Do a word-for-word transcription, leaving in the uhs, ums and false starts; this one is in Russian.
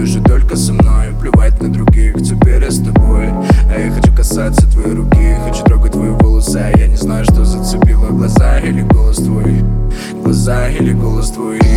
вижу только со мной. Плевать на других, теперь я с тобой. А я хочу касаться твоей руки, хочу трогать твои волосы. А я не знаю, что зацепило, глаза или голос твой. Глаза или голос твой.